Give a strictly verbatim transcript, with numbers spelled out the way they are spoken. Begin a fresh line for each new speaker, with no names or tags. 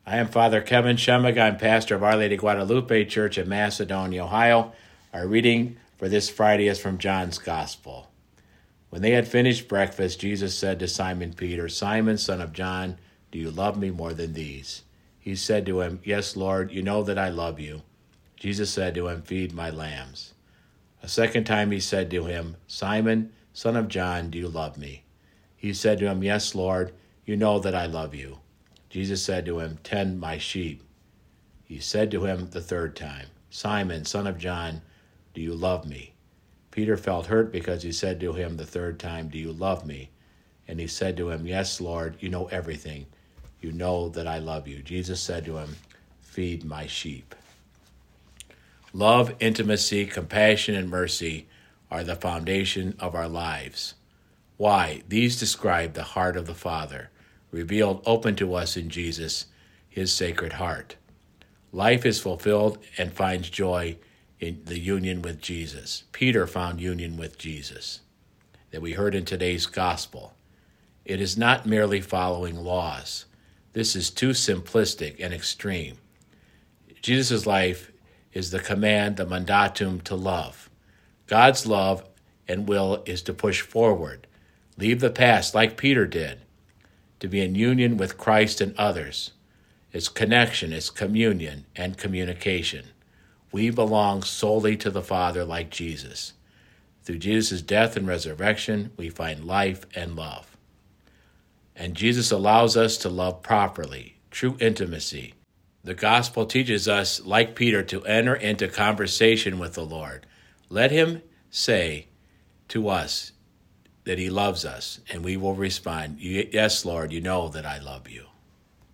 I am Father Kevin Shemig. I'm pastor of Our Lady Guadalupe Church in Macedonia, Ohio. Our reading for this Friday is from John's Gospel. When they had finished breakfast, Jesus said to Simon Peter, "Simon, son of John, do you love me more than these?" He said to him, "Yes, Lord, you know that I love you." Jesus said to him, "Feed my lambs." A second time he said to him, "Simon, son of John, do you love me?" He said to him, "Yes, Lord, you know that I love you." Jesus said to him, "Tend my sheep." He said to him the third time, "Simon, son of John, do you love me?" Peter felt hurt because he said to him the third time, "Do you love me?" And he said to him, "Yes, Lord, you know everything. You know that I love you." Jesus said to him, "Feed my sheep." Love, intimacy, compassion, and mercy are the foundation of our lives. Why? These describe the heart of the Father, revealed open to us in Jesus, his sacred heart. Life is fulfilled and finds joy in the union with Jesus. Peter found union with Jesus that we heard in today's gospel. It is not merely following laws. This is too simplistic and extreme. Jesus' life is the command, the mandatum, to love. God's love and will is to push forward, leave the past like Peter did, to be in union with Christ and others. It's connection, it's communion, and communication. We belong solely to the Father like Jesus. Through Jesus' death and resurrection, we find life and love. And Jesus allows us to love properly, true intimacy. The gospel teaches us, like Peter, to enter into conversation with the Lord. Let him say to us that he loves us, and we will respond, "Yes, Lord, you know that I love you."